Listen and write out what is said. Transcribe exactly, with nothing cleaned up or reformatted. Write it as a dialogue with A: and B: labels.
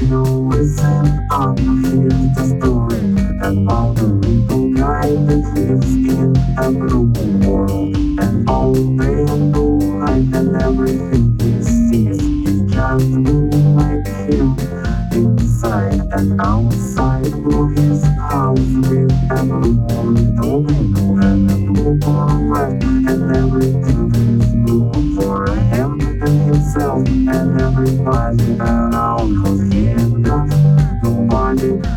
A: you listen up, here's the story about the little guy that lives in a blue world. And all day and blue light and everything he sees is just blue like him. Inside and outside blue his house with a blue window window and a blue corvette. And everything is blue for him and himself and everybody around, 'cause he ain't got nobody